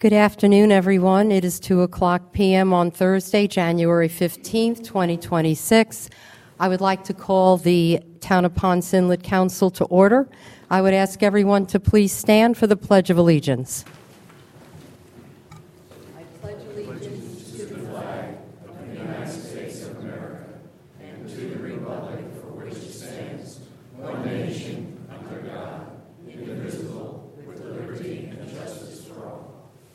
Good afternoon, everyone. It is 2:00 p.m. on Thursday, January 15th, 2026. I would like to call the Town of Ponce Inlet Council to order. I would ask everyone to please stand for the Pledge of Allegiance. I pledge allegiance to the flag of the United States of America and to the republic for which it stands, one nation, under God, indivisible, with liberty and justice for all.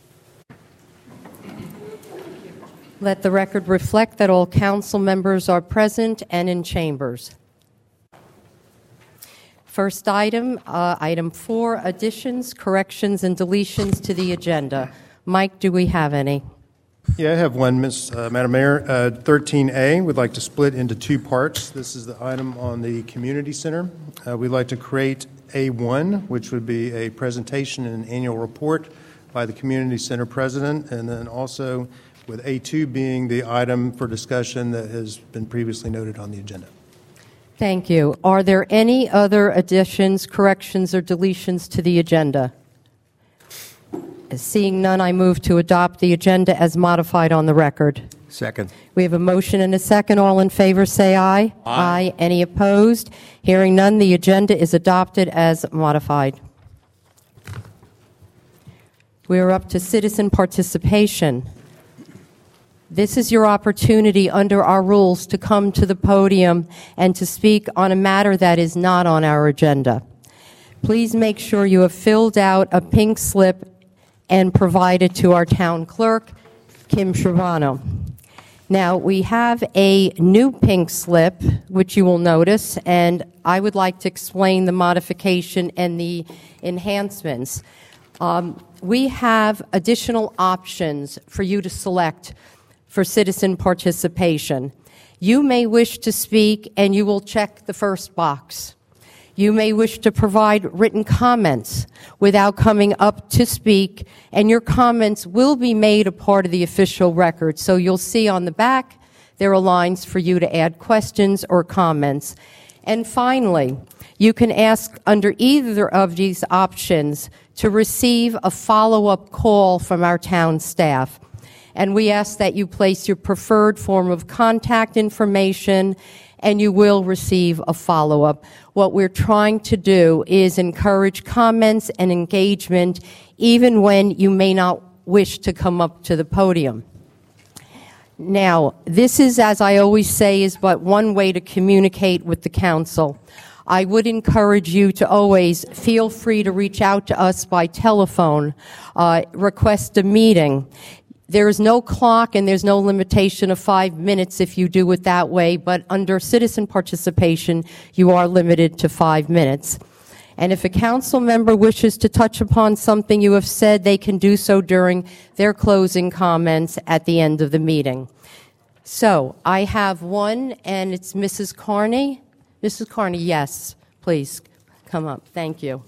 Let the record reflect that all council members are present and in chambers. First item, item 4, additions, corrections, and deletions to the agenda. Mike, do we have any? Yeah, I have one, Madam Mayor. 13A, we'd like to split into two parts. This is the item on the community center. We'd like to create A1, which would be a presentation and an annual report by the community center president, and then also with A2 being the item for discussion that has been previously noted on the agenda. Thank you. Are there any other additions, corrections, or deletions to the agenda? Seeing none, I move to adopt the agenda as modified on the record. Second. We have a motion and a second. All in favor, say aye. Aye. Any opposed? Hearing none, the agenda is adopted as modified. We are up to citizen participation. This is your opportunity under our rules to come to the podium and to speak on a matter that is not on our agenda. Please make sure you have filled out a pink slip and provided to our town clerk, Kim Scrivano. Now, we have a new pink slip, which you will notice, and I would like to explain the modification and the enhancements. We have additional options for you to select for citizen participation. You may wish to speak, and you will check the first box. You may wish to provide written comments without coming up to speak, and your comments will be made a part of the official record. So you'll see on the back there are lines for you to add questions or comments. And finally, you can ask under either of these options to receive a follow-up call from our town staff. And we ask that you place your preferred form of contact information, and you will receive a follow-up. What we're trying to do is encourage comments and engagement even when you may not wish to come up to the podium. Now, this is, as I always say, is but one way to communicate with the council. I would encourage you to always feel free to reach out to us by telephone, request a meeting. There is no clock and there's no limitation of 5 minutes if you do it that way, but under citizen participation, you are limited to 5 minutes. And if a council member wishes to touch upon something you have said, they can do so during their closing comments at the end of the meeting. So I have one, and it's Mrs. Carney. Mrs. Carney, yes, please come up. Thank you.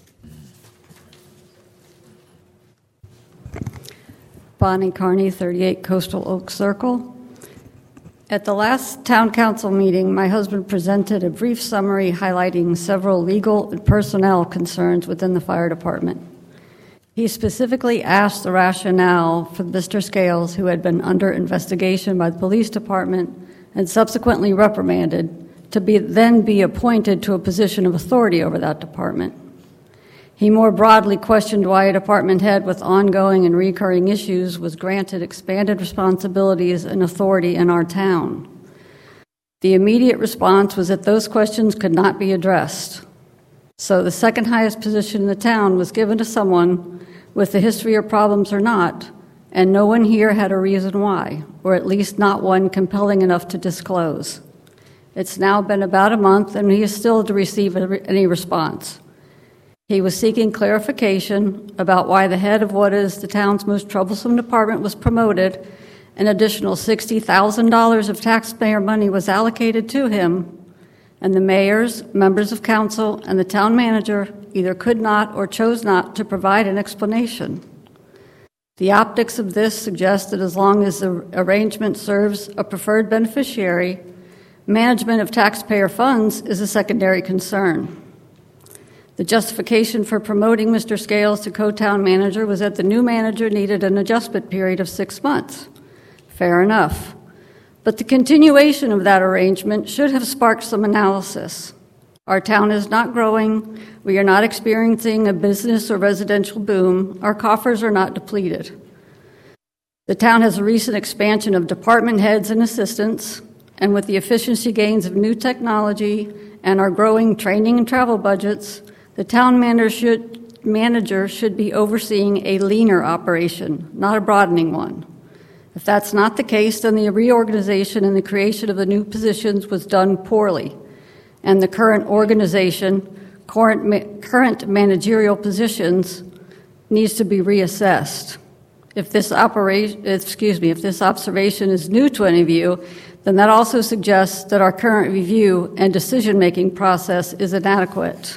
Bonnie Carney, 38 Coastal Oak Circle. At the last town council meeting, my husband presented a brief summary highlighting several legal and personnel concerns within the fire department. He specifically asked the rationale for Mr. Scales, who had been under investigation by the police department and subsequently reprimanded, to then be appointed to a position of authority over that department. He more broadly questioned why a department head with ongoing and recurring issues was granted expanded responsibilities and authority in our town. The immediate response was that those questions could not be addressed. So the second highest position in the town was given to someone with a history of problems or not, and no one here had a reason why, or at least not one compelling enough to disclose. It's now been about a month, and he is still to receive any response. He was seeking clarification about why the head of what is the town's most troublesome department was promoted. An additional $60,000 of taxpayer money was allocated to him, and the mayors, members of council, and the town manager either could not or chose not to provide an explanation. The optics of this suggest that as long as the arrangement serves a preferred beneficiary, management of taxpayer funds is a secondary concern. The justification for promoting Mr. Scales to co-town manager was that the new manager needed an adjustment period of 6 months. Fair enough. But the continuation of that arrangement should have sparked some analysis. Our town is not growing. We are not experiencing a business or residential boom. Our coffers are not depleted. The town has a recent expansion of department heads and assistants, and with the efficiency gains of new technology and our growing training and travel budgets, the town manager should be overseeing a leaner operation, not a broadening one. If that's not the case, then the reorganization and the creation of the new positions was done poorly, and the current organization, current managerial positions, needs to be reassessed. If this observation is new to any of you, then that also suggests that our current review and decision-making process is inadequate.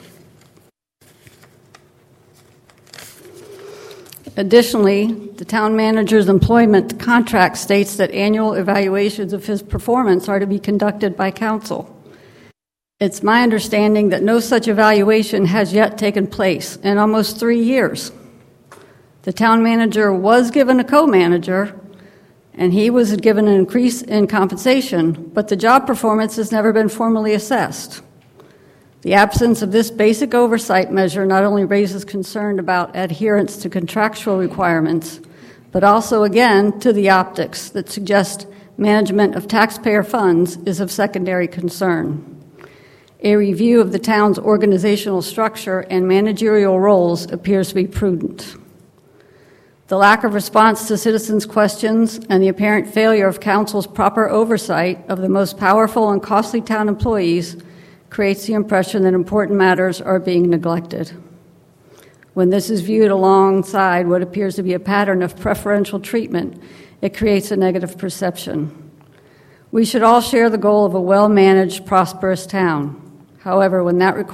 Additionally, the town manager's employment contract states that annual evaluations of his performance are to be conducted by council. It's my understanding that no such evaluation has yet taken place in almost 3 years. The town manager was given a co-manager, and he was given an increase in compensation, but the job performance has never been formally assessed. The absence of this basic oversight measure not only raises concern about adherence to contractual requirements, but also, again, to the optics that suggest management of taxpayer funds is of secondary concern. A review of the town's organizational structure and managerial roles appears to be prudent. The lack of response to citizens' questions and the apparent failure of council's proper oversight of the most powerful and costly town employees creates the impression that important matters are being neglected. When this is viewed alongside what appears to be a pattern of preferential treatment, it creates a negative perception. We should all share the goal of a well-managed, prosperous town. However,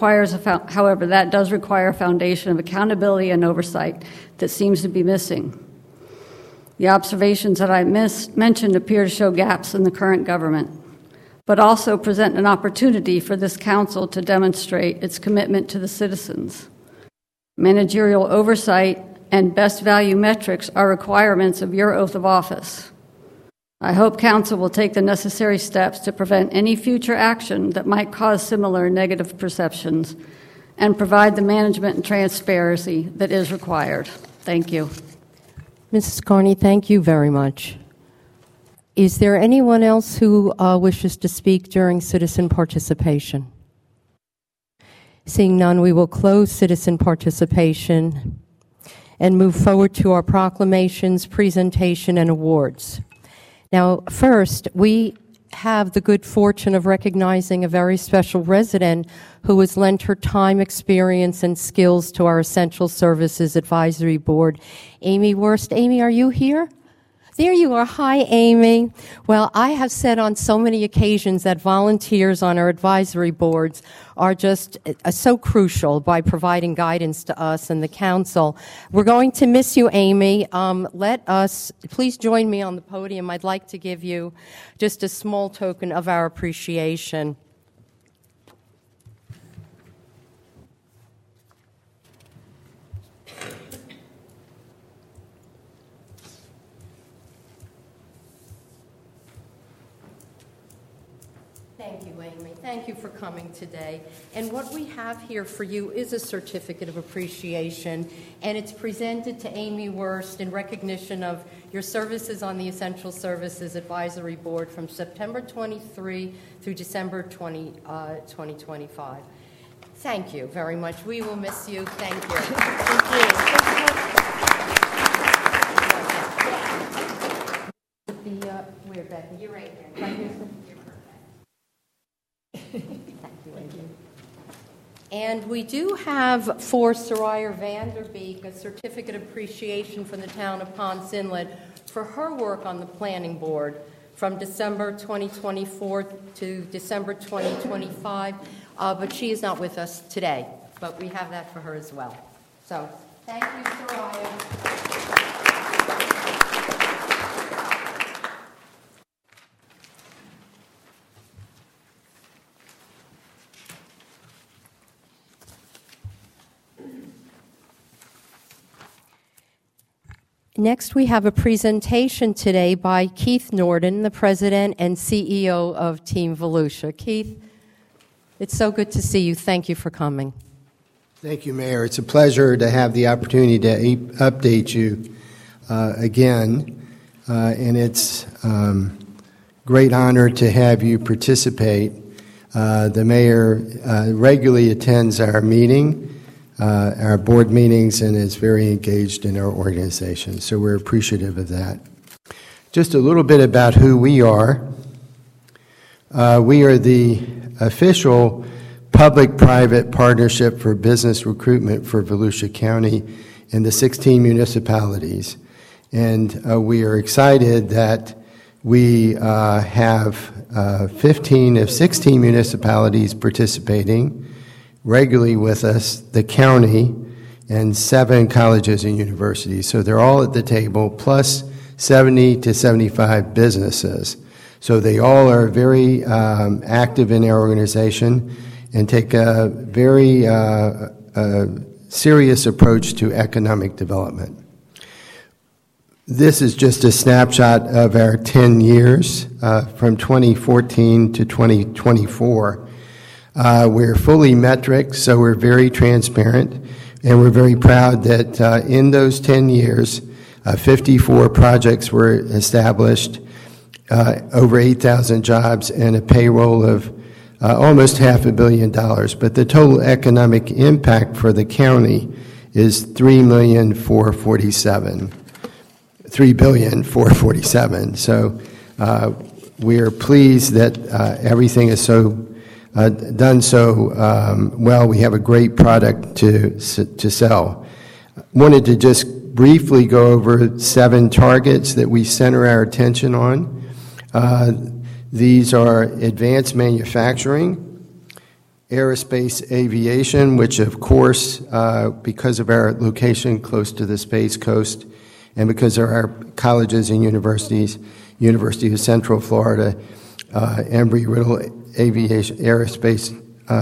that does require a foundation of accountability and oversight that seems to be missing. The observations that I mentioned appear to show gaps in the current government, but also present an opportunity for this council to demonstrate its commitment to the citizens. Managerial oversight and best value metrics are requirements of your oath of office. I hope council will take the necessary steps to prevent any future action that might cause similar negative perceptions and provide the management and transparency that is required. Thank you. Mrs. Carney, thank you very much. Is there anyone else who wishes to speak during citizen participation? Seeing none, we will close citizen participation and move forward to our proclamations, presentation, and awards. Now, first, we have the good fortune of recognizing a very special resident who has lent her time, experience, and skills to our Essential Services Advisory Board, Amy Wurst. Amy, are you here? There you are. Hi, Amy. Well, I have said on so many occasions that volunteers on our advisory boards are just so crucial by providing guidance to us and the council. We're going to miss you, Amy. Please join me on the podium. I'd like to give you just a small token of our appreciation. Thank you, Amy. Thank you for coming today. And what we have here for you is a certificate of appreciation, and it's presented to Amy Wurst in recognition of your services on the Essential Services Advisory Board from September 23 through December 2025. Thank you very much. We will miss you. Thank you. Thank you. Where, Becky? You're right here. Right here. Thank you, Amy. And we do have for Soraya Vanderbeek a certificate of appreciation from the town of Ponce Inlet for her work on the planning board from December 2024 to December 2025, but she is not with us today, but we have that for her as well. So thank you, Soraya. Next, we have a presentation today by Keith Norden, the President and CEO of Team Volusia. Keith, it's so good to see you. Thank you for coming. Thank you, Mayor. It's a pleasure to have the opportunity to update you again, and it's great honor to have you participate. The Mayor regularly attends our our board meetings, and is very engaged in our organization, so we're appreciative of that. Just a little bit about who we are. We are the official public-private partnership for business recruitment for Volusia County and the 16 municipalities. And we are excited that we have 15 of 16 municipalities participating regularly with us, the county, and 7 colleges and universities. So they're all at the table, plus 70 to 75 businesses. So they all are very active in our organization and take a very serious approach to economic development. This is just a snapshot of our 10 years from 2014 to 2024. We're fully metric, so we're very transparent, and we're very proud that in those 10 years, 54 projects were established, over 8,000 jobs, and a payroll of almost $500 million. But the total economic impact for the county is $3,447,000. So we are pleased that everything is so done so well. We have a great product to sell. Wanted to just briefly go over 7 targets that we center our attention on. These are advanced manufacturing, aerospace aviation, which of course, because of our location close to the Space Coast and because of our colleges and universities, University of Central Florida, Embry-Riddle Aviation, Aerospace,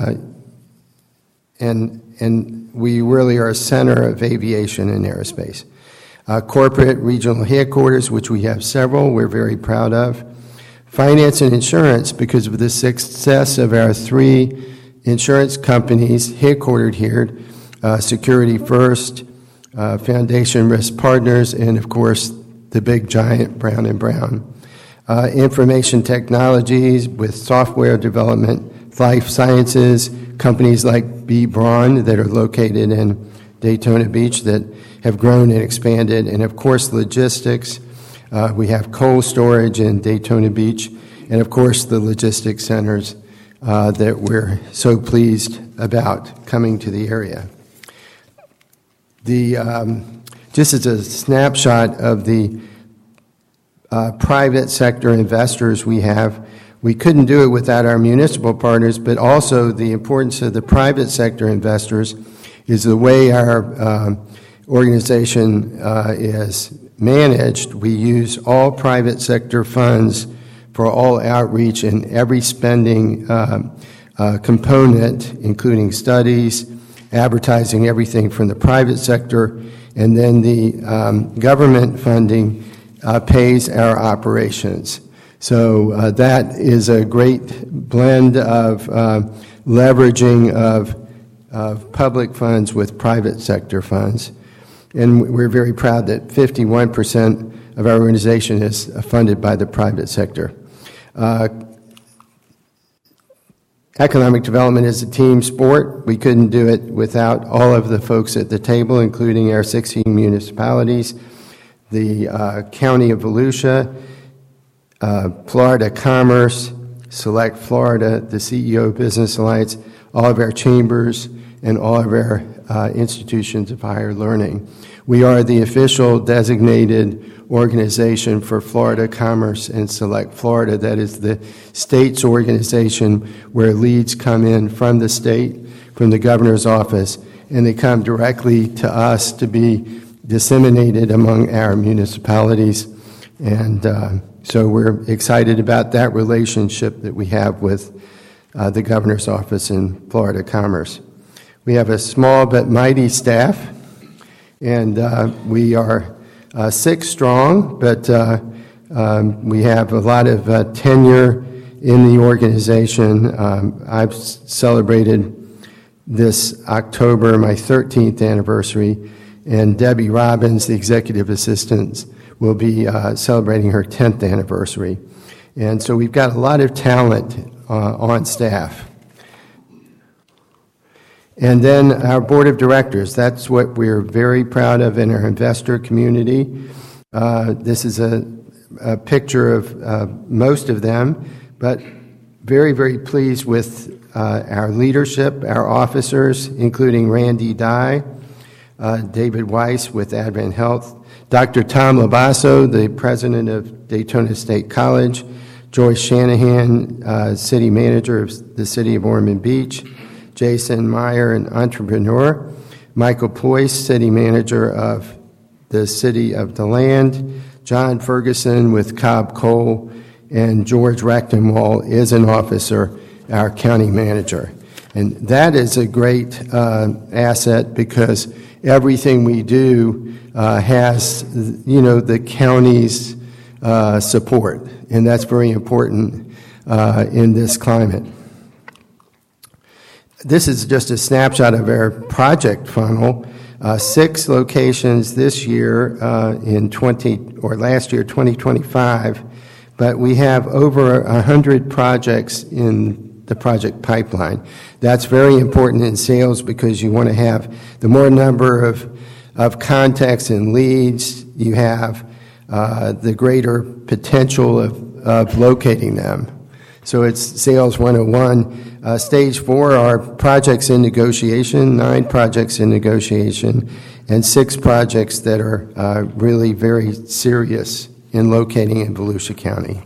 and we really are a center of aviation and aerospace. Corporate regional headquarters, which we have several, we're very proud of. Finance and insurance, because of the success of our 3 insurance companies headquartered here, Security First, Foundation Risk Partners, and of course the big giant Brown & Brown. Information technologies with software development, life sciences, companies like B. Braun that are located in Daytona Beach that have grown and expanded, and of course logistics. We have cold storage in Daytona Beach, and of course the logistics centers that we're so pleased about coming to the area. Just as a snapshot of the private sector investors we have, we couldn't do it without our municipal partners, but also the importance of the private sector investors is the way our organization is managed. We use all private sector funds for all outreach and every spending component, including studies, advertising, everything from the private sector, and then the government funding pays our operations. So that is a great blend of leveraging of public funds with private sector funds. And we're very proud that 51% of our organization is funded by the private sector. Economic development is a team sport. We couldn't do it without all of the folks at the table, including our 16 municipalities, the County of Volusia, Florida Commerce, Select Florida, the CEO Business Alliance, all of our chambers, and all of our institutions of higher learning. We are the official designated organization for Florida Commerce and Select Florida. That is the state's organization where leads come in from the state, from the governor's office, and they come directly to us to be disseminated among our municipalities. And so we're excited about that relationship that we have with the governor's office in Florida Commerce. We have a small but mighty staff, and we are 6 strong, but we have a lot of tenure in the organization. I've celebrated this October my 13th anniversary, and Debbie Robbins, the executive assistant, will be celebrating her 10th anniversary. And so we've got a lot of talent on staff. And then our board of directors, that's what we're very proud of in our investor community. This is a picture of most of them, but very, very pleased with our leadership, our officers, including Randy Dye, David Weiss with Advent Health, Dr. Tom Labasso, the president of Daytona State College, Joyce Shanahan, city manager of the city of Ormond Beach, Jason Meyer, an entrepreneur, Michael Poyce, city manager of the city of DeLand, John Ferguson with Cobb Coal, and George Rachtenwall is an officer, our county manager. And that is a great asset because everything we do has, the county's support, and that's very important in this climate. This is just a snapshot of our project funnel. 6 locations this year last year, 2025, but we have over 100 projects in the project pipeline. That's very important in sales because you want to have the more number of contacts and leads you have, the greater potential of locating them. So it's sales 101. Stage 4 are projects in negotiation, 9 projects in negotiation, and 6 projects that are really very serious in locating in Volusia County.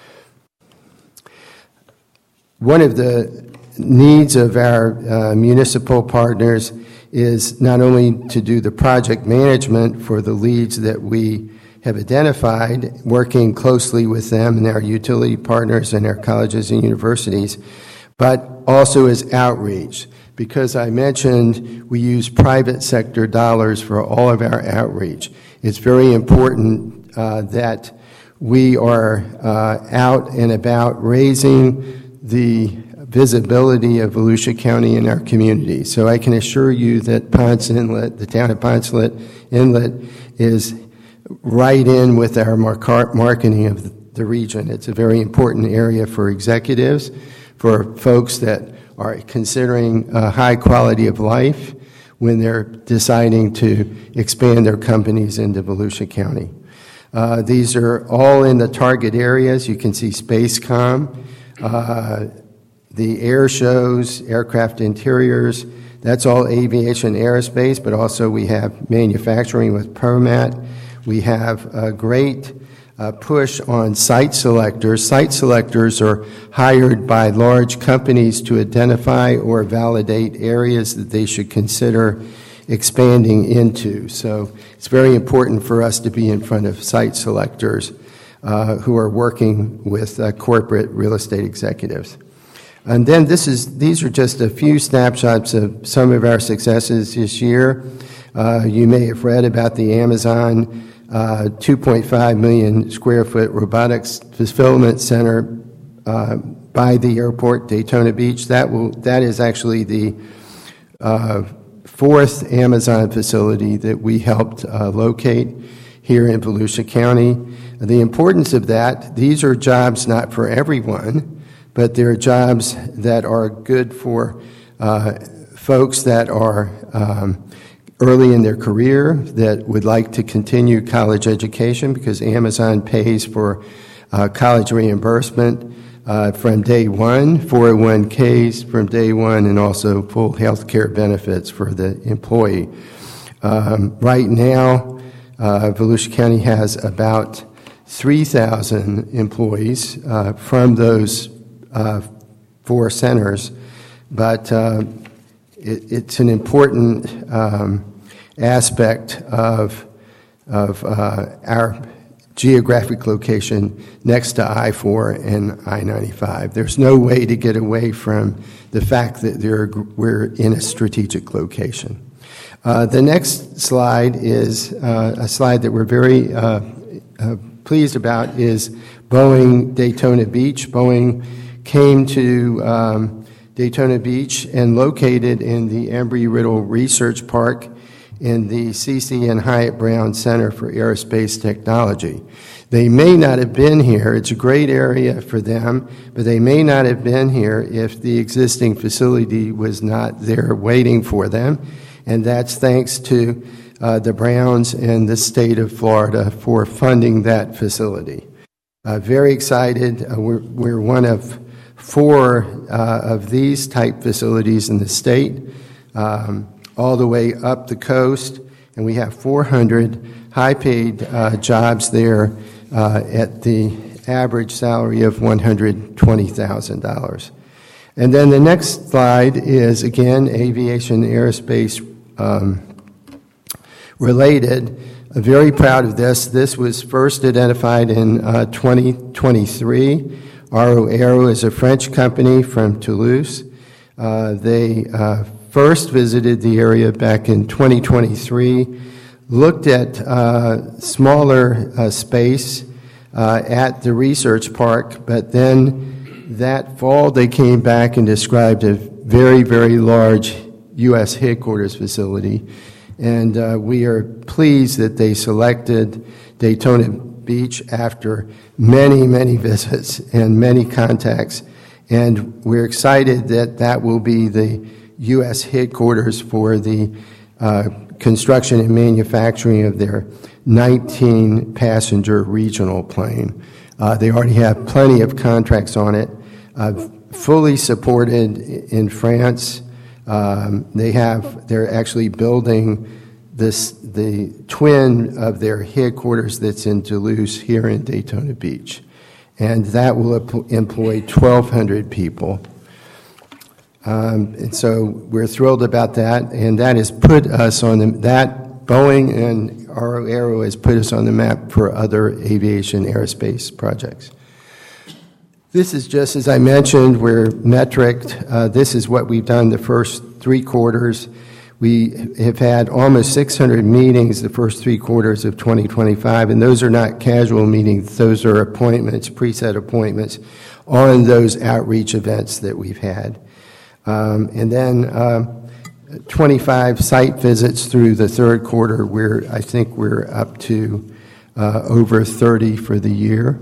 One of the needs of our municipal partners is not only to do the project management for the leads that we have identified, working closely with them and our utility partners and our colleges and universities, but also as outreach. Because I mentioned we use private sector dollars for all of our outreach. It's very important that we are out and about raising the visibility of Volusia County in our community. So I can assure you that Ponce Inlet, the town of Ponce Inlet, is right in with our marketing of the region. It's a very important area for executives, for folks that are considering a high quality of life when they're deciding to expand their companies into Volusia County. These are all in the target areas. You can see Spacecom, the air shows, aircraft interiors. That's all aviation aerospace, but also we have manufacturing with ProMat. We have a great push on site selectors. Site selectors are hired by large companies to identify or validate areas that they should consider expanding into. So it's very important for us to be in front of site selectors who are working with corporate real estate executives. And then these are just a few snapshots of some of our successes this year. You may have read about the Amazon 2.5 million square foot robotics fulfillment center by the airport, Daytona Beach. That is actually the 4th Amazon facility that we helped locate here in Volusia County. The importance of that, these are jobs not for everyone, but they're jobs that are good for folks that are early in their career, that would like to continue college education, because Amazon pays for college reimbursement from day one, 401ks from day one, and also full health care benefits for the employee. Right now, Volusia County has about 3,000 employees from those 4 centers, but it's an important aspect of our geographic location next to I-4 and I-95. There's no way to get away from the fact that we're in a strategic location. The next slide is a slide that we're very pleased about is Boeing Daytona Beach. Boeing came to Daytona Beach and located in the Embry-Riddle Research Park in the C.C. Hyatt Brown Center for Aerospace Technology. They may not have been here. It's a great area for them, but they may not have been here if the existing facility was not there waiting for them. And that's thanks to the Browns and the state of Florida for funding that facility. Very excited. We're one of 4 of these type facilities in the state, all the way up the coast, and we have 400 high-paid jobs there at the average salary of $120,000. And then the next slide is, again, aviation aerospace related. I'm very proud of this. This was first identified in 2023. Aro Aero is a French company from Toulouse. They first visited the area back in 2023, looked at smaller space at the research park, but then that fall they came back and described a very, very large U.S. headquarters facility. And we are pleased that they selected Daytona Beach after many, many visits and many contacts. And we're excited that that will be the U.S. headquarters for the construction and manufacturing of their 19-passenger regional plane. They already have plenty of contracts on it, fully supported in France. They're actually building the twin of their headquarters that's in Toulouse here in Daytona Beach. And that will employ 1,200 people. And so we're thrilled about that, and that has put us on that Boeing and Aro Aero has put us on the map for other aviation aerospace projects. This is just, as I mentioned, we're metriced. This is what we've done the first 3 quarters. We have had almost 600 meetings the first 3 quarters of 2025, and those are not casual meetings. Those are appointments, preset appointments on those outreach events that we've had. And then 25 site visits through the 3rd quarter, where I think we're up to over 30 for the year.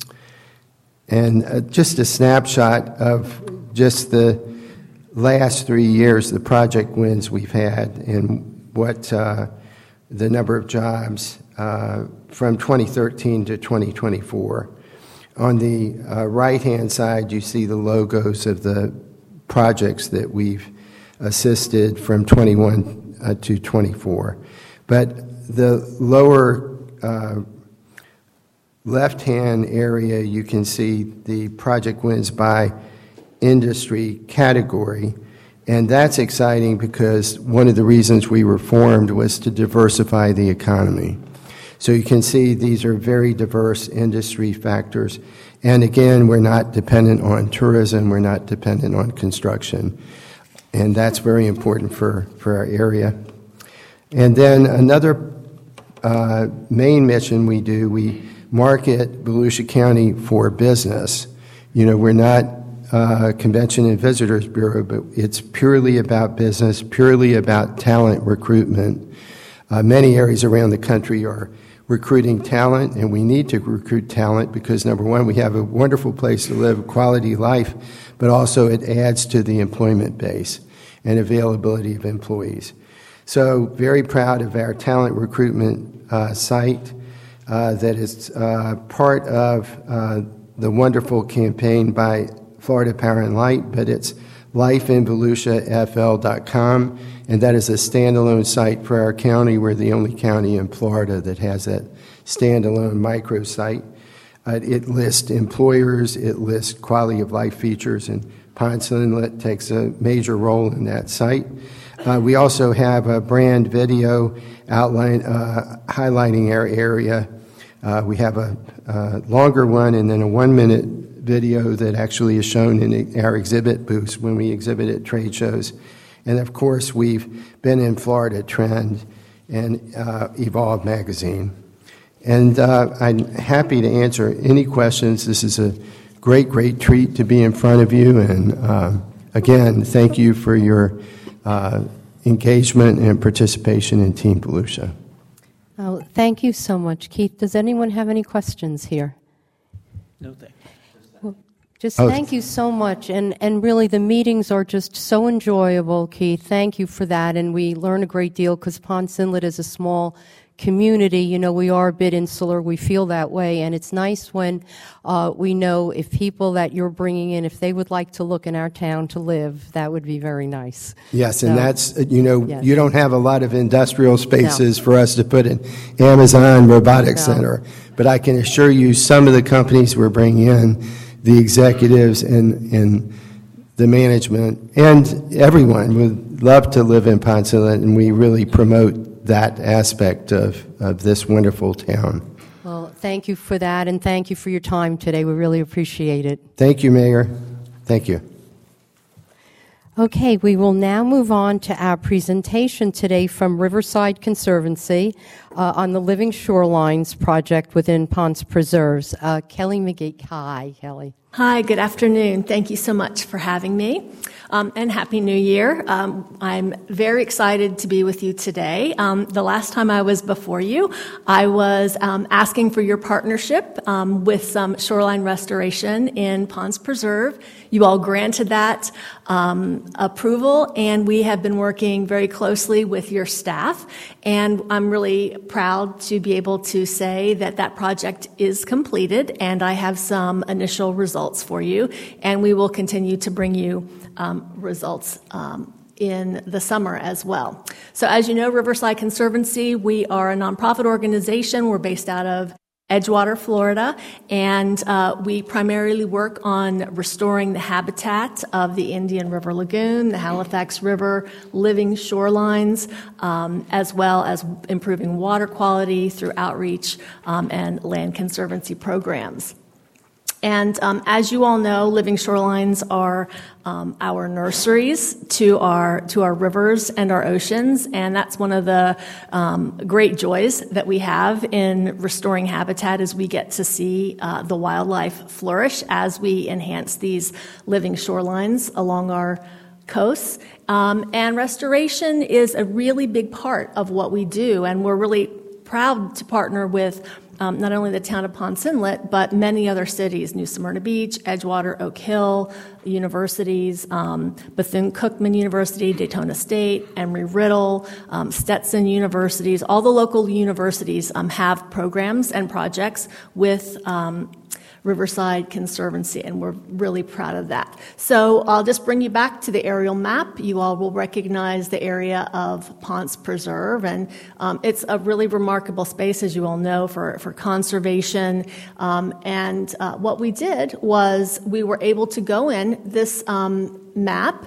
And just a snapshot of just the last 3 years, the project wins we've had and what the number of jobs from 2013 to 2024. On the right-hand side, you see the logos of the projects that we've assisted from 21 to 24. But the lower left-hand area, you can see the project wins by industry category, and that's exciting because one of the reasons we were formed was to diversify the economy. So you can see these are very diverse industry factors, and again, we're not dependent on tourism, we're not dependent on construction, and that's very important for our area. And then another main mission we do, we market Volusia County for business. You know, we're not Convention and Visitors Bureau, but it's purely about business, purely about talent recruitment. Many areas around the country are recruiting talent, and we need to recruit talent because, number one, we have a wonderful place to live, quality life, but also it adds to the employment base and availability of employees. So very proud of our talent recruitment site that is part of the wonderful campaign by Florida Power and Light, but it's lifeinvolusiafl.com, and that is a standalone site for our county. We're the only county in Florida that has that standalone micro site. It lists employers, it lists quality of life features, and Ponce Inlet takes a major role in that site. We also have a brand video outline highlighting our area. We have a longer one and then a 1-minute video that actually is shown in our exhibit booths when we exhibit at trade shows. And of course, we've been in Florida Trend and Evolve Magazine. And I'm happy to answer any questions. This is a great, great treat to be in front of you. And again, thank you for your engagement and participation in Team Volusia. Oh, thank you so much, Keith. Does anyone have any questions here? No, thank you. Thank you so much. And really, the meetings are just so enjoyable, Keith. Thank you for that. And we learn a great deal because Ponce Inlet is a small community. You know, we are a bit insular. We feel that way. And it's nice when we know if people that you're bringing in, if they would like to look in our town to live, that would be very nice. Yes, and that's, you know, yes. You don't have a lot of industrial spaces for us to put an Amazon Robotics Center. But I can assure you some of the companies we're bringing in, the executives and the management and everyone would love to live in Ponce Inlet, and we really promote that aspect of this wonderful town. Well, thank you for that, and thank you for your time today. We really appreciate it. Thank you, Mayor. Thank you. Okay, we will now move on to our presentation today from Riverside Conservancy on the Living Shorelines project within Ponce Preserves. Kelly McGee. Hi, Kelly. Hi, good afternoon. Thank you so much for having me, and Happy New Year. I'm very excited to be with you today. The last time I was before you, I was asking for your partnership with some shoreline restoration in Ponce Preserve. You all granted that approval, and we have been working very closely with your staff, and I'm really proud to be able to say that that project is completed, and I have some initial results for you, and we will continue to bring you results in the summer as well. So as you know, Riverside Conservancy, we are a nonprofit organization. We're based out of Edgewater, Florida, and we primarily work on restoring the habitat of the Indian River Lagoon, the Halifax River, living shorelines, as well as improving water quality through outreach and land conservancy programs. And as you all know, living shorelines are our nurseries to our rivers and our oceans, and that's one of the great joys that we have in restoring habitat is we get to see the wildlife flourish as we enhance these living shorelines along our coasts. And restoration is a really big part of what we do, and we're really proud to partner with not only the town of Ponce Inlet, but many other cities, New Smyrna Beach, Edgewater, Oak Hill, universities, Bethune-Cookman University, Daytona State, Embry-Riddle, Stetson universities. All the local universities have programs and projects with Riverside Conservancy, and we're really proud of that. So I'll just bring you back to the aerial map. You all will recognize the area of Ponce Preserve, and it's a really remarkable space, as you all know, for conservation. And what we did was we were able to go in this map.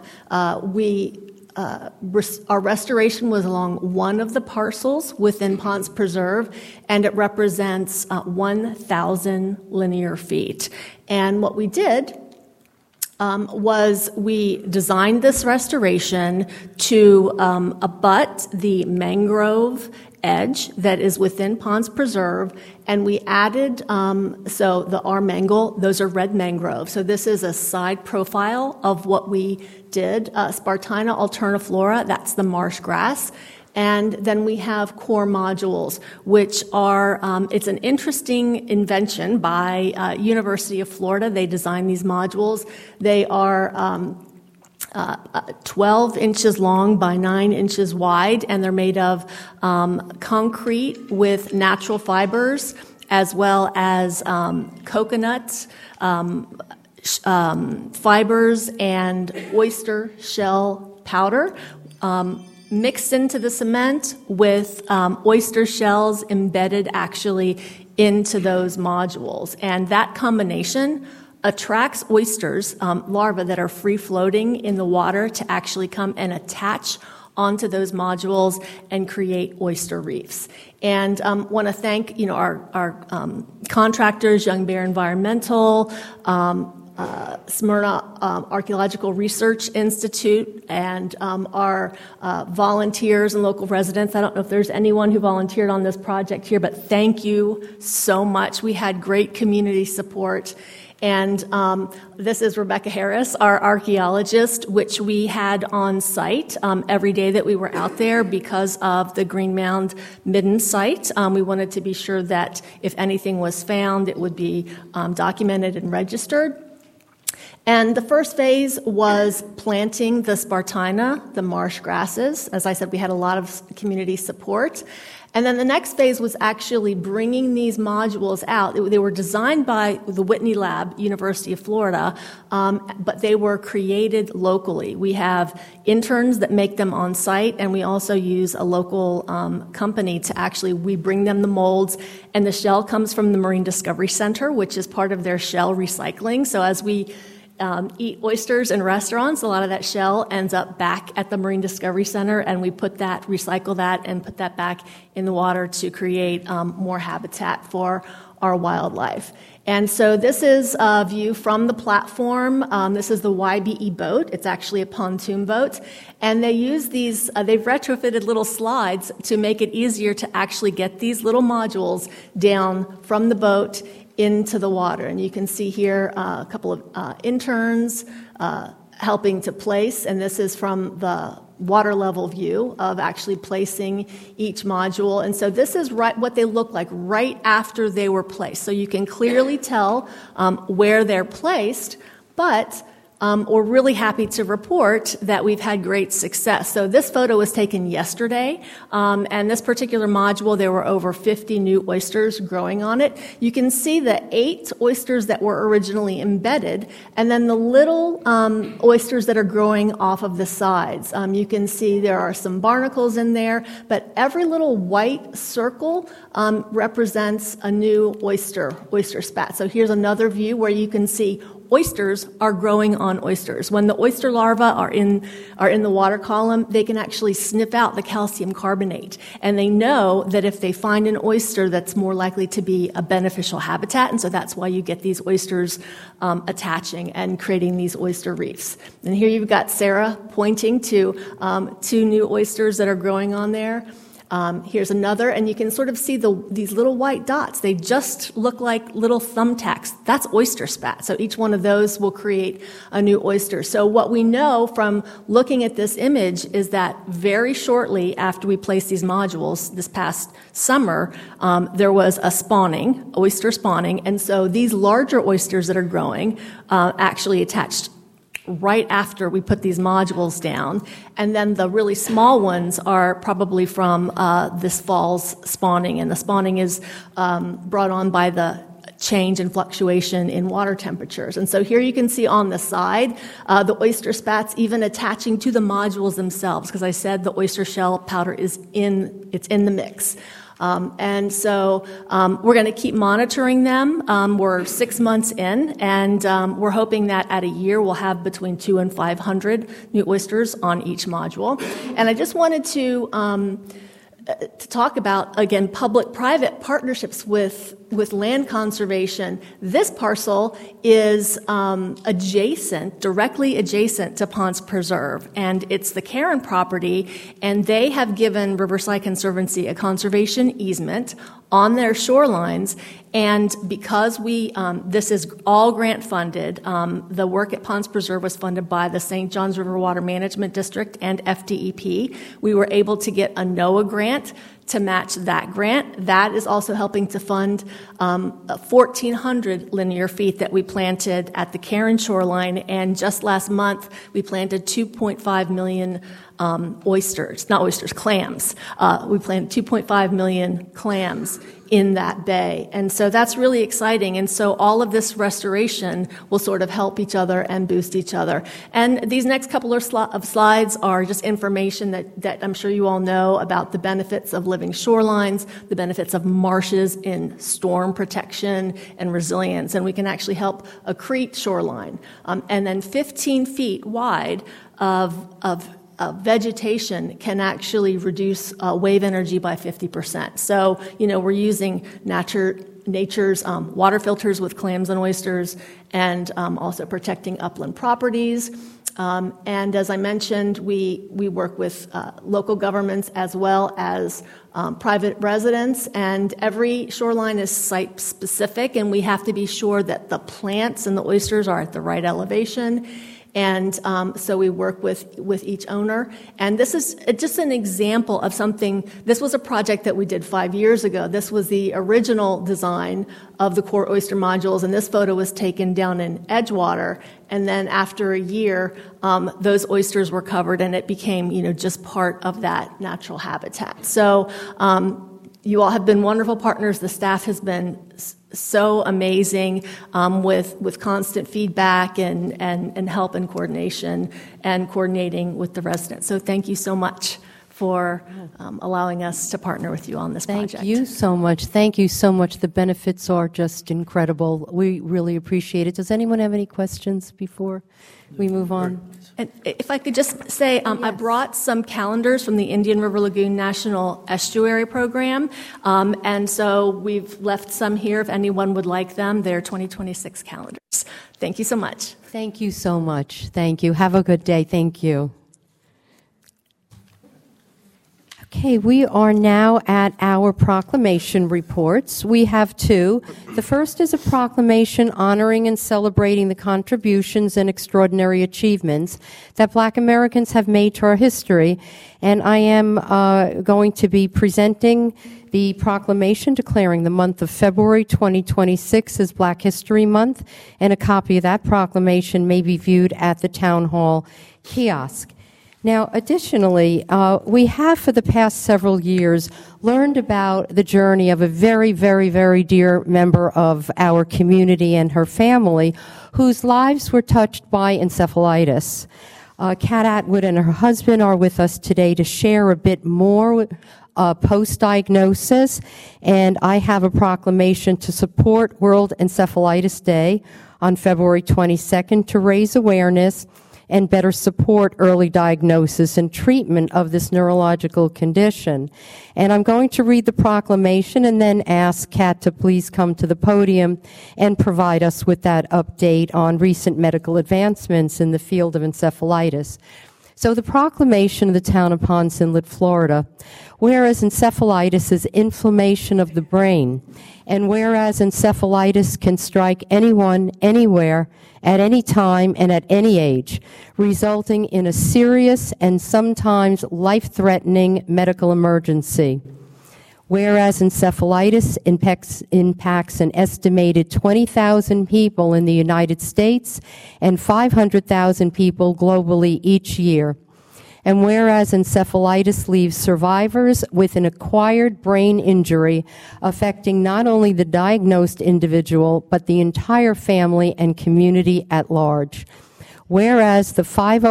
Our restoration was along one of the parcels within Ponce Preserve, and it represents 1,000 linear feet. And what we did was we designed this restoration to abut the mangrove edge that is within Ponce Preserve, and we added, so the Armangle, those are red mangrove. So this is a side profile of what we did. Spartina alterniflora, that's the marsh grass. And then we have core modules, which are, it's an interesting invention by University of Florida. They designed these modules. They are 12 inches long by 9 inches wide, and they're made of concrete with natural fibers, as well as coconuts, fibers, and oyster shell powder, mixed into the cement with oyster shells embedded actually into those modules. And that combination attracts oysters, larvae that are free-floating in the water, to actually come and attach onto those modules and create oyster reefs. And want to thank our contractors, Young Bear Environmental, Smyrna Archaeological Research Institute and our volunteers and local residents. I don't know if there's anyone who volunteered on this project here, but thank you so much. We had great community support. And this is Rebecca Harris, our archaeologist, which we had on site every day that we were out there because of the Green Mound Midden site. We wanted to be sure that if anything was found, it would be documented and registered. And the first phase was planting the Spartina, the marsh grasses. As I said, we had a lot of community support. And then the next phase was actually bringing these modules out. They were designed by the Whitney Lab, University of Florida, but they were created locally. We have interns that make them on site, and we also use a local company to actually, we bring them the molds, and the shell comes from the Marine Discovery Center, which is part of their shell recycling. So as we eat oysters in restaurants, a lot of that shell ends up back at the Marine Discovery Center, and we recycle that and put that back in the water to create more habitat for our wildlife. And so this is a view from the platform. This is the YBE boat. It's actually a pontoon boat. And they use these, they've retrofitted little slides to make it easier to actually get these little modules down from the boat into the water. And you can see here a couple of interns helping to place, and this is from the water level view of actually placing each module. And so this is what they look like right after they were placed. So you can clearly tell where they're placed, but we're really happy to report that we've had great success. So this photo was taken yesterday, and this particular module, there were over 50 new oysters growing on it. You can see the 8 oysters that were originally embedded, and then the little oysters that are growing off of the sides. You can see there are some barnacles in there, but every little white circle represents a new oyster spat. So here's another view where you can see oysters are growing on oysters. When the oyster larvae are in the water column, they can actually sniff out the calcium carbonate. And they know that if they find an oyster, that's more likely to be a beneficial habitat. And so that's why you get these oysters attaching and creating these oyster reefs. And here you've got Sarah pointing to 2 new oysters that are growing on there. Here's another, and you can sort of see these little white dots. They just look like little thumbtacks. That's oyster spat. So each one of those will create a new oyster. So what we know from looking at this image is that very shortly after we placed these modules this past summer, there was oyster spawning, and so these larger oysters that are growing actually attached right after we put these modules down. And then the really small ones are probably from this fall's spawning. And the spawning is brought on by the change and fluctuation in water temperatures. And so here you can see on the side the oyster spats even attaching to the modules themselves, because I said the oyster shell powder is in the mix. And so we're going to keep monitoring them. We're 6 months in, and we're hoping that at a year we'll have between 200 and 500 new oysters on each module. And I just wanted to talk about, again, public-private partnerships with land conservation. This parcel is directly adjacent to Ponce Preserve, and it's the Caron property, and they have given Riverside Conservancy a conservation easement on their shorelines. And because this is all grant funded, the work at Ponce Preserve was funded by the St. Johns River Water Management District and FDEP. We were able to get a NOAA grant to match that grant. That is also helping to fund 1,400 linear feet that we planted at the Caron shoreline. And just last month, we planted 2.5 million clams. We planted 2.5 million clams in that bay. And so that's really exciting. And so all of this restoration will sort of help each other and boost each other. And these next couple of slides are just information that I'm sure you all know about the benefits of living shorelines, the benefits of marshes in storm protection and resilience. And we can actually help accrete shoreline. And then 15 feet wide of vegetation can actually reduce wave energy by 50%. So, we're using nature's water filters with clams and oysters, and also protecting upland properties. And as I mentioned, we work with local governments as well as private residents, and every shoreline is site-specific, and we have to be sure that the plants and the oysters are at the right elevation. And so we work with each owner. And this is just an example of something. This was a project that we did 5 years ago. This was the original design of the core oyster modules, and this photo was taken down in Edgewater. And then after a year, those oysters were covered, and it became, just part of that natural habitat. So you all have been wonderful partners. The staff has been so amazing with constant feedback and help and coordination and coordinating with the residents. So thank you so much for allowing us to partner with you on this project. Thank you so much. Thank you so much. The benefits are just incredible. We really appreciate it. Does anyone have any questions before we move on? And if I could just say, I brought some calendars from the Indian River Lagoon National Estuary Program, and so we've left some here if anyone would like them. They're 2026 calendars. Thank you so much. Thank you so much. Thank you. Have a good day. Thank you. Okay, we are now at our proclamation reports. We have two. The first is a proclamation honoring and celebrating the contributions and extraordinary achievements that Black Americans have made to our history. And I am going to be presenting the proclamation declaring the month of February 2026 as Black History Month, and a copy of that proclamation may be viewed at the Town Hall kiosk. Now, additionally, we have for the past several years learned about the journey of a very, very, very dear member of our community and her family whose lives were touched by encephalitis. Kat Atwood and her husband are with us today to share a bit more post-diagnosis, and I have a proclamation to support World Encephalitis Day on February 22nd to raise awareness and better support early diagnosis and treatment of this neurological condition. And I'm going to read the proclamation and then ask Kat to please come to the podium and provide us with that update on recent medical advancements in the field of encephalitis. So the proclamation of the town of Ponce Inlet, Florida, whereas encephalitis is inflammation of the brain, and whereas encephalitis can strike anyone, anywhere, at any time and at any age, resulting in a serious and sometimes life-threatening medical emergency. Whereas encephalitis impacts an estimated 20,000 people in the United States and 500,000 people globally each year. And whereas encephalitis leaves survivors with an acquired brain injury affecting not only the diagnosed individual, but the entire family and community at large. Whereas the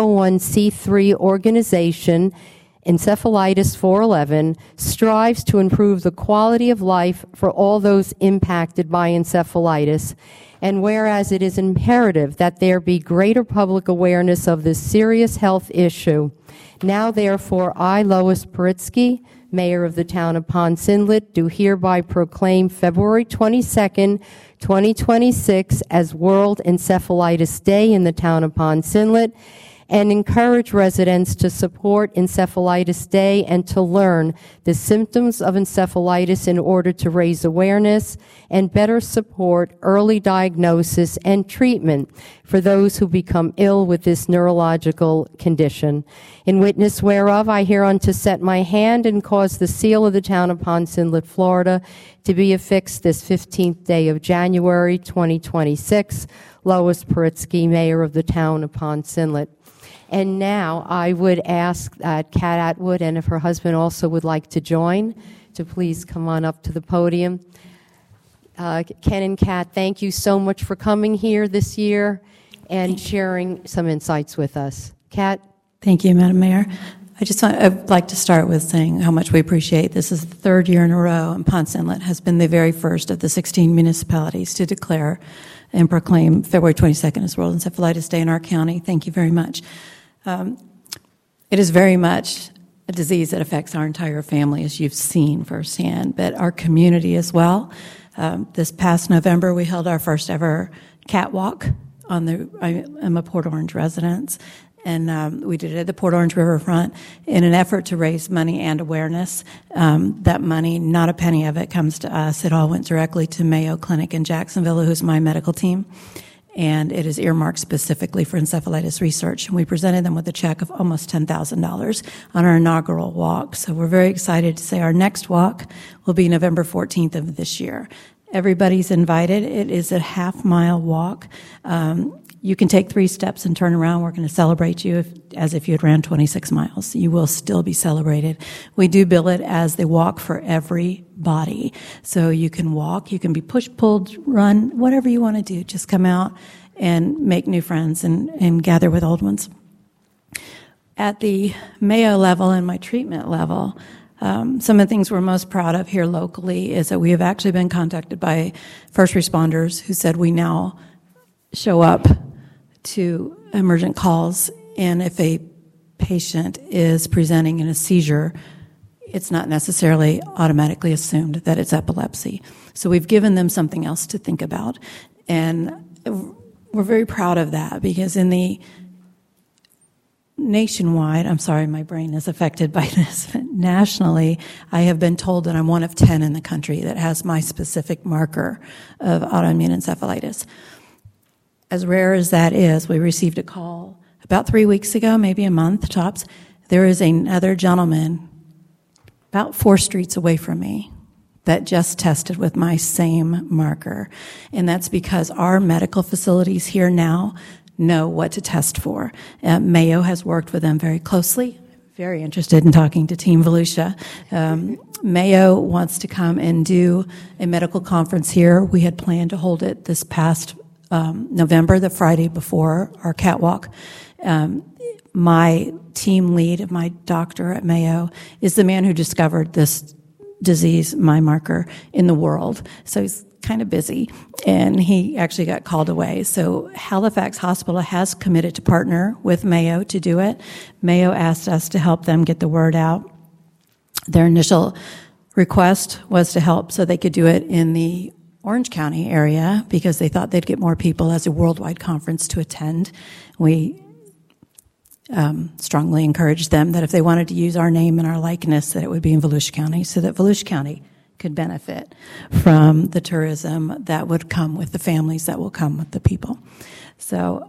501c3 organization, Encephalitis 411, strives to improve the quality of life for all those impacted by encephalitis. And whereas it is imperative that there be greater public awareness of this serious health issue, now therefore I, Lois Paritsky, Mayor of the town of Ponce Inlet, do hereby proclaim February 22nd, 2026 as World Encephalitis Day in the town of Ponce Inlet, and encourage residents to support Encephalitis Day and to learn the symptoms of encephalitis in order to raise awareness and better support early diagnosis and treatment for those who become ill with this neurological condition. In witness whereof, I hereunto set my hand and cause the seal of the town of Ponce Inlet, Florida, to be affixed this 15th day of January, 2026. Lois Paritsky, Mayor of the town of Ponce Inlet. And now I would ask that Kat Atwood, and if her husband also would like to join, to please come on up to the podium. Ken and Kat, thank you so much for coming here this year and sharing some insights with us. Kat? Thank you, Madam Mayor. I'd like to start with saying how much we appreciate this is the third year in a row, and Ponce Inlet has been the very first of the 16 municipalities to declare and proclaim February 22nd as World Encephalitis Day in our county. Thank you very much. It is very much a disease that affects our entire family, as you've seen firsthand, but our community as well. This past November, we held our first ever catwalk I'm a Port Orange resident, and we did it at the Port Orange Riverfront in an effort to raise money and awareness. That money, not a penny of it, comes to us. It all went directly to Mayo Clinic in Jacksonville, who's my medical team, and it is earmarked specifically for encephalitis research. And we presented them with a check of almost $10,000 on our inaugural walk. So we're very excited to say our next walk will be November 14th of this year. Everybody's invited. It is a half-mile walk. You can take 3 steps and turn around. We're going to celebrate you as if you had ran 26 miles. You will still be celebrated. We do bill it as the walk for everybody. So you can walk, you can be pushed, pulled, run, whatever you want to do. Just come out and make new friends and gather with old ones. At the Mayo level and my treatment level, some of the things we're most proud of here locally is that we have actually been contacted by first responders who said we now show up to emergent calls, and if a patient is presenting in a seizure, it's not necessarily automatically assumed that it's epilepsy. So we've given them something else to think about, and we're very proud of that, because in the nationwide, I'm sorry, my brain is affected by this, but nationally, I have been told that I'm one of 10 in the country that has my specific marker of autoimmune encephalitis. As rare as that is, we received a call about 3 weeks ago, maybe a month tops. There is another gentleman about 4 streets away from me that just tested with my same marker. And that's because our medical facilities here now know what to test for. Mayo has worked with them very closely. Very interested in talking to Team Volusia. Mayo wants to come and do a medical conference here. We had planned to hold it this past November, the Friday before our catwalk. My team lead, my doctor at Mayo, is the man who discovered this disease, my marker, in the world. So he's kind of busy, and he actually got called away. So Halifax Hospital has committed to partner with Mayo to do it. Mayo asked us to help them get the word out. Their initial request was to help so they could do it in the Orange County area because they thought they'd get more people as a worldwide conference to attend. We strongly encouraged them that if they wanted to use our name and our likeness, that it would be in Volusia County, so that Volusia County could benefit from the tourism that would come with the families that will come with the people. So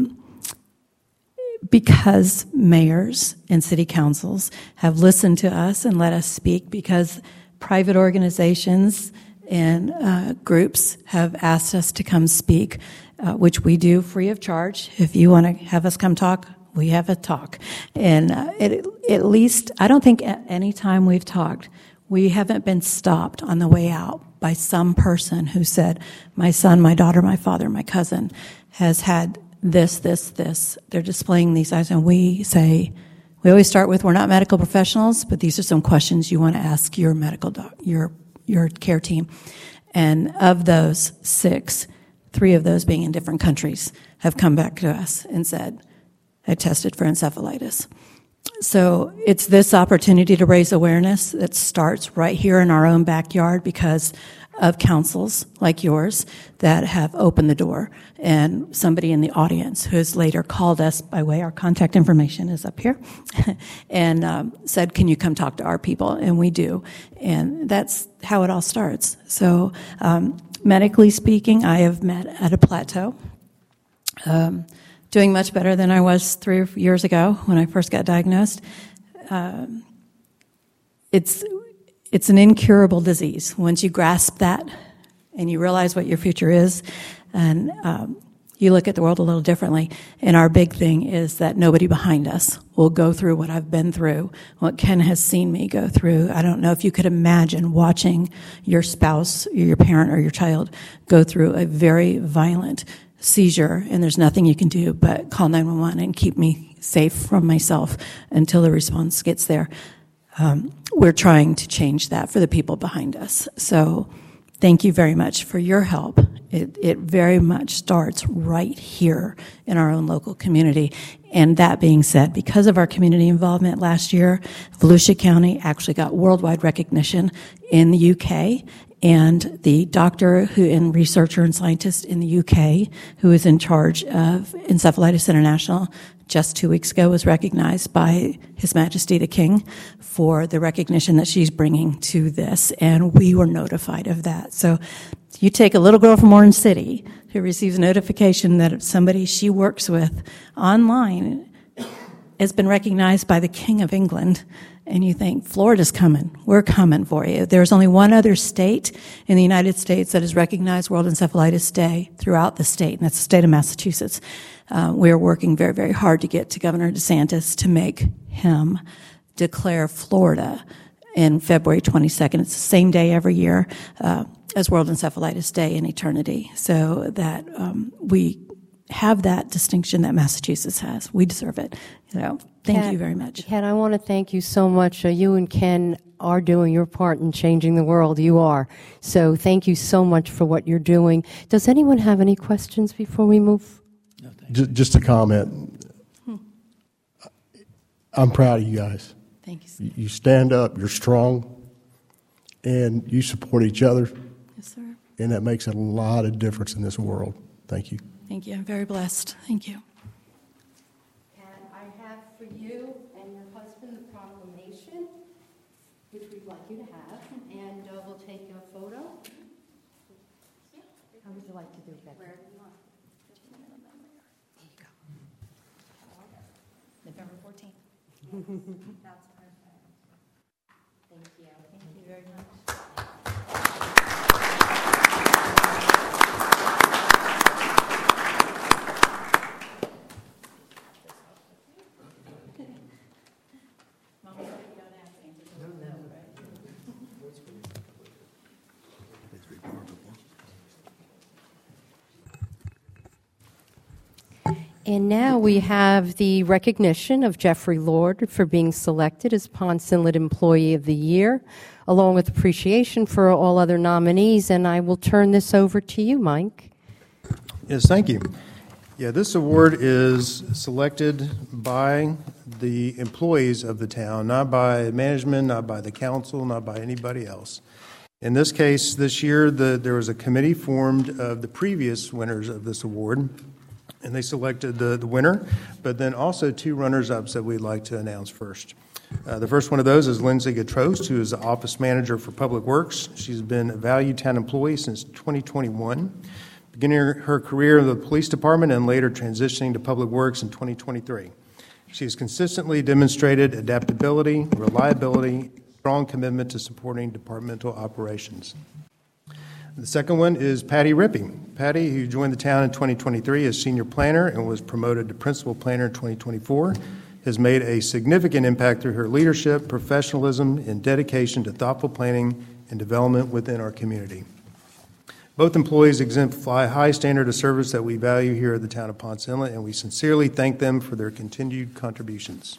because mayors and city councils have listened to us and let us speak, because private organizations and groups have asked us to come speak, which we do free of charge. If you want to have us come talk, we have a talk. And at least, I don't think at any time we've talked, we haven't been stopped on the way out by some person who said, my son, my daughter, my father, my cousin has had this. They're displaying these eyes. And we say, we always start with, we're not medical professionals, but these are some questions you want to ask your medical your care team. And of those 6, 3 of those being in different countries have come back to us and said, I tested for encephalitis. So it's this opportunity to raise awareness that starts right here in our own backyard because of councils like yours that have opened the door, and somebody in the audience who has later called us by way, our contact information is up here, and said, can you come talk to our people? And we do. And that's how it all starts. So medically speaking, I have met at a plateau. Doing much better than I was 3 years ago when I first got diagnosed. It's an incurable disease. Once you grasp that and you realize what your future is, and you look at the world a little differently. And our big thing is that nobody behind us will go through what I've been through, what Ken has seen me go through. I don't know if you could imagine watching your spouse, or your parent, or your child go through a very violent seizure, and there's nothing you can do but call 911 and keep me safe from myself until the response gets there. We're trying to change that for the people behind us. So thank you very much for your help. It very much starts right here in our own local community. And that being said, because of our community involvement last year, Volusia County actually got worldwide recognition in the UK. And the doctor and researcher and scientist in the UK who is in charge of Encephalitis International just 2 weeks ago was recognized by His Majesty the King for the recognition that she's bringing to this. And we were notified of that. So you take a little girl from Orange City who receives a notification that somebody she works with online has been recognized by the King of England, and you think, Florida's coming. We're coming for you. There's only one other state in the United States that has recognized World Encephalitis Day throughout the state, and that's the state of Massachusetts. We're working very, very hard to get to Governor DeSantis to make him declare Florida in February 22nd. It's the same day every year as World Encephalitis Day in eternity, so that we have that distinction that Massachusetts has. We deserve it. So thank you very much. Ken, I want to thank you so much. You and Ken are doing your part in changing the world. You are. So thank you so much for what you're doing. Does anyone have any questions before we move? No, just a comment. I'm proud of you guys. Thank you, sir. You stand up, you're strong, and you support each other. Yes, sir. And that makes a lot of difference in this world. Thank you. Thank you. I'm very blessed. Thank you. And I have for you and your husband the proclamation, which we'd like you to have, and we'll take a photo. How would you like to do that? Where do you want? There you go. November 14th. That's perfect. Thank you. Thank you very much. And now we have the recognition of Jeffrey Lord for being selected as Ponce Inlet Employee of the Year, along with appreciation for all other nominees. And I will turn this over to you, Mike. Yes, thank you. Yeah, this award is selected by the employees of the town, not by management, not by the council, not by anybody else. In this case, this year, there was a committee formed of the previous winners of this award, and they selected the winner, but then also 2 runners-ups that we'd like to announce first. The first one of those is Lindsay Gatrost, who is the Office Manager for Public Works. She's been a valued town employee since 2021, beginning her career in the police department and later transitioning to Public Works in 2023. She has consistently demonstrated adaptability, reliability, strong commitment to supporting departmental operations. The second one is Patty Rippey. Patty, who joined the town in 2023 as senior planner and was promoted to principal planner in 2024, has made a significant impact through her leadership, professionalism, and dedication to thoughtful planning and development within our community. Both employees exemplify a high standard of service that we value here at the town of Ponce Inlet, and we sincerely thank them for their continued contributions.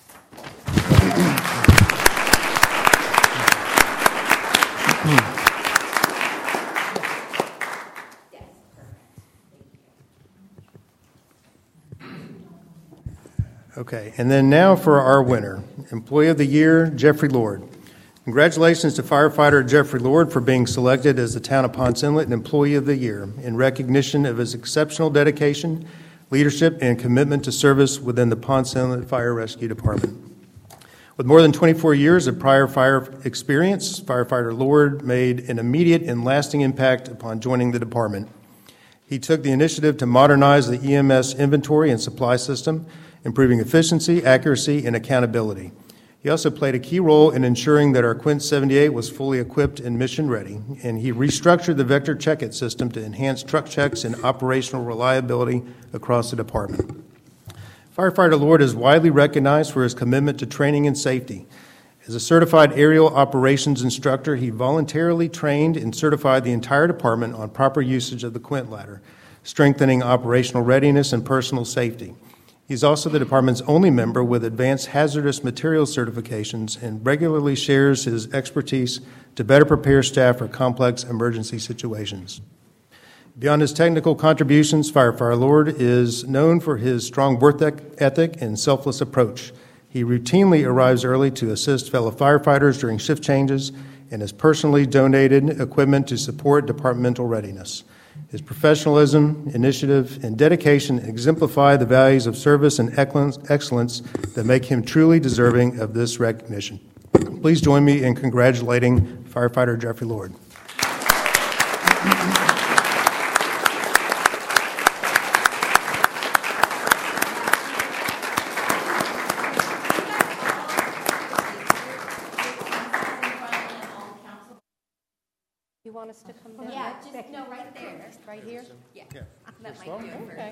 Okay, and then now for our winner, Employee of the Year, Jeffrey Lord. Congratulations to firefighter Jeffrey Lord for being selected as the Town of Ponce Inlet Employee of the Year in recognition of his exceptional dedication, leadership, and commitment to service within the Ponce Inlet Fire Rescue Department. With more than 24 years of prior fire experience, firefighter Lord made an immediate and lasting impact upon joining the department. He took the initiative to modernize the EMS inventory and supply system, improving efficiency, accuracy, and accountability. He also played a key role in ensuring that our Quint 78 was fully equipped and mission ready, and he restructured the Vector Check-It system to enhance truck checks and operational reliability across the department. Firefighter Lord is widely recognized for his commitment to training and safety. As a certified aerial operations instructor, he voluntarily trained and certified the entire department on proper usage of the Quint ladder, strengthening operational readiness and personal safety. He's also the department's only member with advanced hazardous materials certifications and regularly shares his expertise to better prepare staff for complex emergency situations. Beyond his technical contributions, Firefighter Lord is known for his strong work ethic and selfless approach. He routinely arrives early to assist fellow firefighters during shift changes and has personally donated equipment to support departmental readiness. His professionalism, initiative, and dedication exemplify the values of service and excellence that make him truly deserving of this recognition. Please join me in congratulating Firefighter Jeffrey Lord. You want us to come down? Yeah, just no, right there. Right here? Yeah. Let Mike go first. Okay.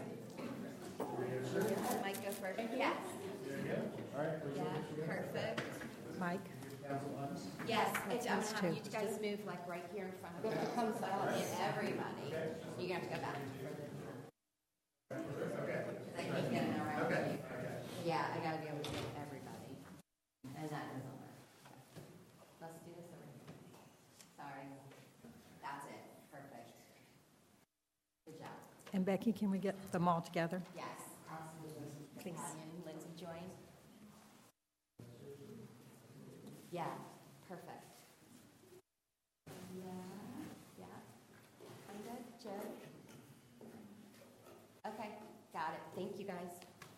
Let Mike go first. Yes. Yeah, perfect. Mike? Yes, I'm gonna have you guys move like right here in front of us. Comes out and everybody. You're gonna have to go back further. I keep getting around you. Yeah, I gotta be able to get everybody. And that doesn't work. Let's do this over here. Sorry. That's it. Perfect. Good job. And Becky, can we get them all together? Yes. Please. And Lindsay join. Yeah. Perfect. Yeah. I'm good. Joe. Okay. Got it. Thank you, guys.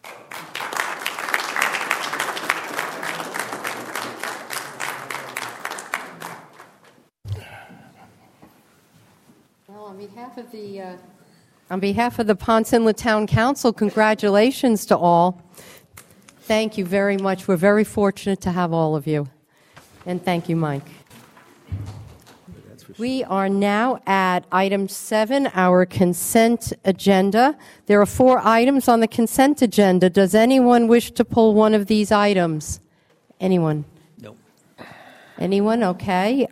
Well, on behalf of the Ponce Inlet Town Council, congratulations to all. Thank you very much. We're very fortunate to have all of you. And thank you, Mike. We are now at item 7, our consent agenda. There are 4 items on the consent agenda. Does anyone wish to pull one of these items? Anyone? No. Anyone? Okay.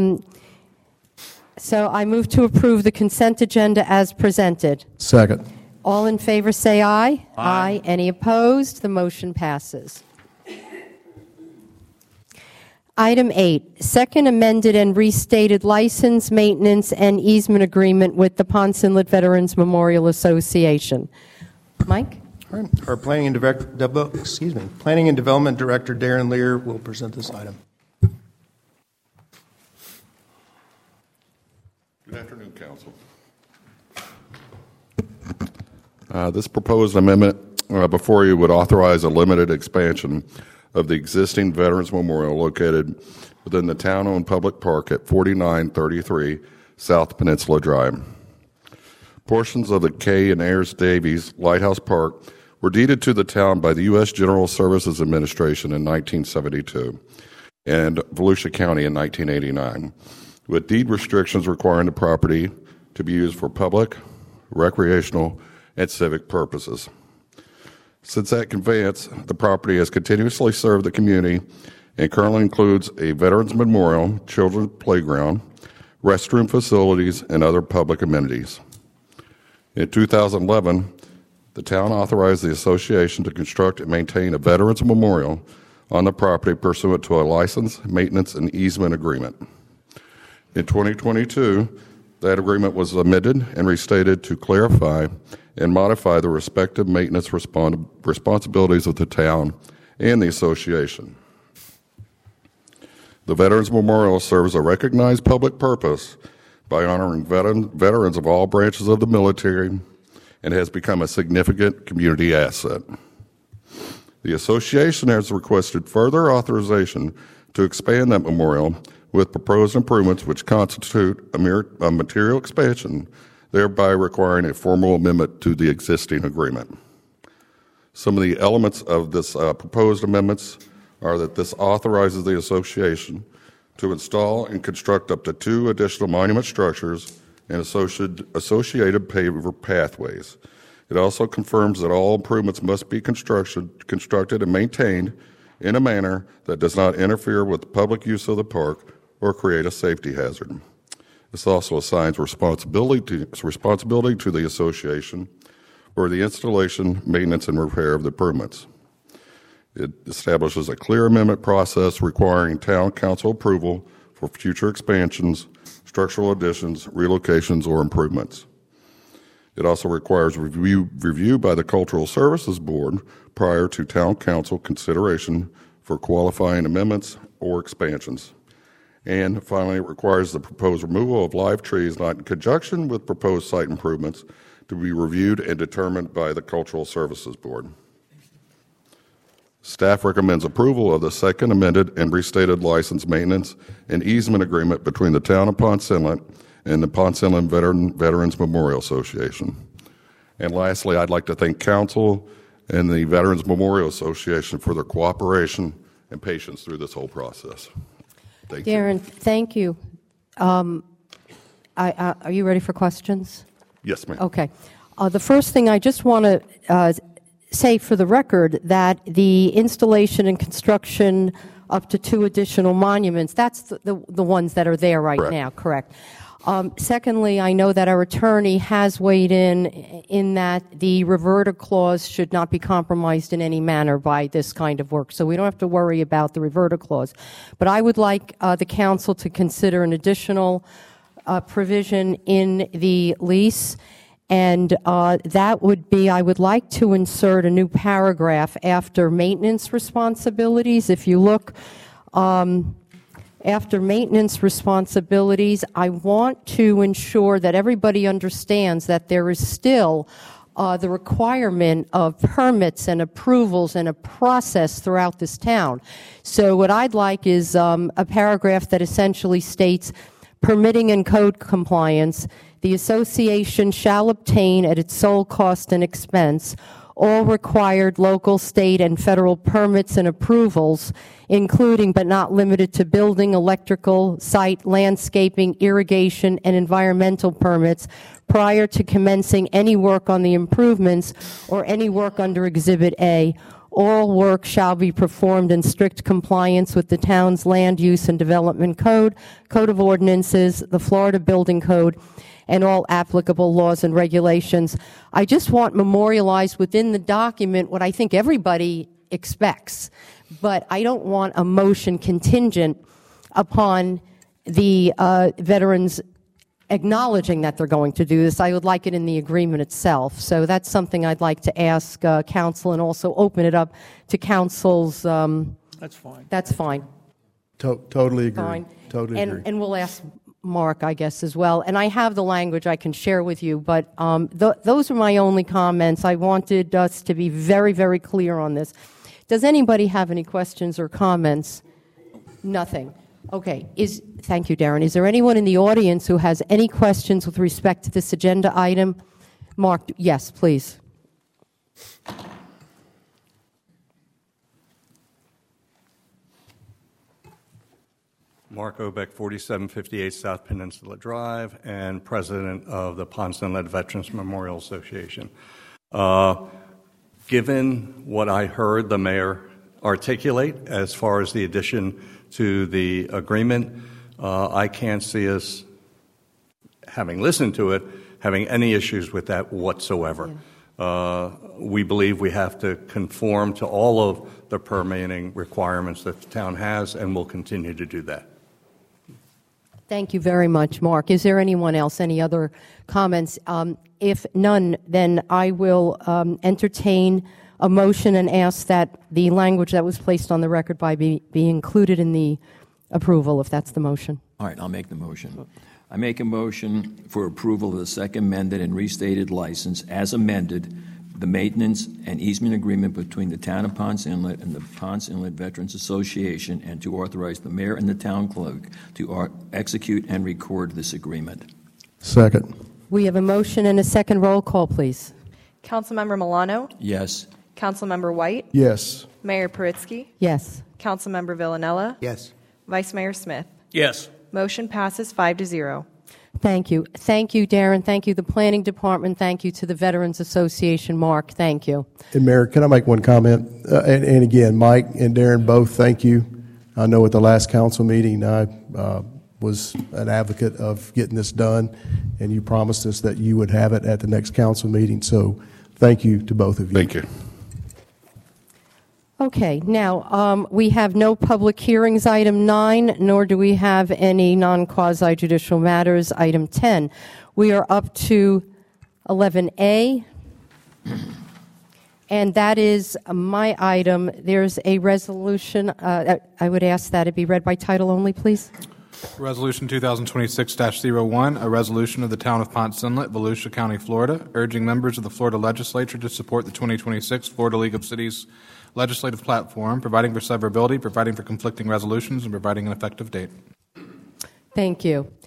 So I move to approve the consent agenda as presented. Second. All in favor say aye. Aye. Any opposed? The motion passes. Item 8, second amended and restated license, maintenance, and easement agreement with the Ponce Inlet Veterans Memorial Association. Mike? All right. Our Planning and Development Director, Darren Lear, will present this item. Good afternoon, Council. This proposed amendment before you would authorize a limited expansion of the existing Veterans Memorial located within the town-owned public park at 4933 South Peninsula Drive. Portions of the K and Ayers Davies Lighthouse Park were deeded to the town by the U.S. General Services Administration in 1972 and Volusia County in 1989, with deed restrictions requiring the property to be used for public, recreational, and civic purposes. Since that conveyance, the property has continuously served the community and currently includes a Veterans Memorial, children's playground, restroom facilities, and other public amenities. In 2011, the town authorized the association to construct and maintain a Veterans Memorial on the property pursuant to a license, maintenance, and easement agreement. In 2022, that agreement was amended and restated to clarify and modify the respective maintenance responsibilities of the town and the association. The Veterans Memorial serves a recognized public purpose by honoring veterans of all branches of the military and has become a significant community asset. The association has requested further authorization to expand that memorial with proposed improvements which constitute a material expansion, thereby requiring a formal amendment to the existing agreement. Some of the elements of this proposed amendments are that this authorizes the association to install and construct up to 2 additional monument structures and associated paver pathways. It also confirms that all improvements must be constructed and maintained in a manner that does not interfere with the public use of the park or create a safety hazard. This also assigns responsibility to the association or the installation, maintenance, and repair of the improvements. It establishes a clear amendment process requiring town council approval for future expansions, structural additions, relocations, or improvements. It also requires review by the Cultural Services Board prior to town council consideration for qualifying amendments or expansions. And finally, it requires the proposed removal of live trees not in conjunction with proposed site improvements to be reviewed and determined by the Cultural Services Board. Staff recommends approval of the second amended and restated license maintenance and easement agreement between the Town of Ponce Inlet and the Ponce Inlet Veterans Memorial Association. And lastly, I'd like to thank Council and the Veterans Memorial Association for their cooperation and patience through this whole process. Thank Darren, you. thank you. Are you ready for questions? Yes, ma'am. Okay. The first thing I just want to say for the record that the installation and construction up to 2 additional monuments, that's the ones that are there right now, correct? Secondly, I know that our attorney has weighed in that the reverter clause should not be compromised in any manner by this kind of work, so we don't have to worry about the reverter clause. But I would like the council to consider an additional provision in the lease, and that would be, I would like to insert a new paragraph after maintenance responsibilities. If you look after maintenance responsibilities, I want to ensure that everybody understands that there is still the requirement of permits and approvals and a process throughout this town. So what I'd like is a paragraph that essentially states, permitting and code compliance, the association shall obtain at its sole cost and expense all required local, state, and federal permits and approvals, including but not limited to building, electrical, site, landscaping, irrigation, and environmental permits prior to commencing any work on the improvements or any work under Exhibit A. All work shall be performed in strict compliance with the town's Land Use and Development Code, Code of Ordinances, the Florida Building Code, and all applicable laws and regulations. I just want memorialized within the document what I think everybody expects, but I don't want a motion contingent upon the veterans acknowledging that they're going to do this. I would like it in the agreement itself. So that's something I'd like to ask council and also open it up to council's. That's fine. That's fine. Totally agree. Fine. Totally agree. And we'll ask Mark, I guess, as well. And I have the language I can share with you, but those are my only comments. I wanted us to be very, very clear on this. Does anybody have any questions or comments? Nothing. Okay. Thank you, Darren. Is there anyone in the audience who has any questions with respect to this agenda item? Mark, yes, please. Mark Obeck, 4758 South Peninsula Drive, and president of the Ponce Inlet Veterans Memorial Association. Given what I heard the mayor articulate as far as the addition to the agreement, I can't see us, having listened to it, having any issues with that whatsoever. Yeah. We believe we have to conform to all of the permitting requirements that the town has, and we'll continue to do that. Thank you very much, Mark. Is there anyone else, any other comments? If none, then I will entertain a motion and ask that the language that was placed on the record be included in the approval, if that's the motion. All right, I'll make the motion. I make a motion for approval of the second amended and restated license as amended, the maintenance and easement agreement between the Town of Ponce Inlet and the Ponce Inlet Veterans Association, and to authorize the mayor and the town clerk to execute and record this agreement. Second. We have a motion and a second. Roll call, please. Councilmember Milano? Yes. Councilmember White? Yes. Mayor Paritsky? Yes. Councilmember Villanella? Yes. Vice Mayor Smith? Yes. Motion passes 5-0. Thank you. Thank you, Darren. Thank you, the Planning Department. Thank you to the Veterans Association. Mark, thank you. And Mayor, can I make one comment? And again, Mike and Darren, both thank you. I know at the last council meeting, I was an advocate of getting this done, and you promised us that you would have it at the next council meeting. So thank you to both of you. Thank you. Okay, now, we have no public hearings, item 9, nor do we have any non-quasi judicial matters, item 10. We are up to 11A, and that is my item. There's a resolution. I would ask that it be read by title only, please. Resolution 2026-01, a resolution of the Town of Ponce Inlet, Volusia County, Florida, urging members of the Florida Legislature to support the 2026 Florida League of Cities legislative platform, providing for severability, providing for conflicting resolutions, and providing an effective date. Thank you.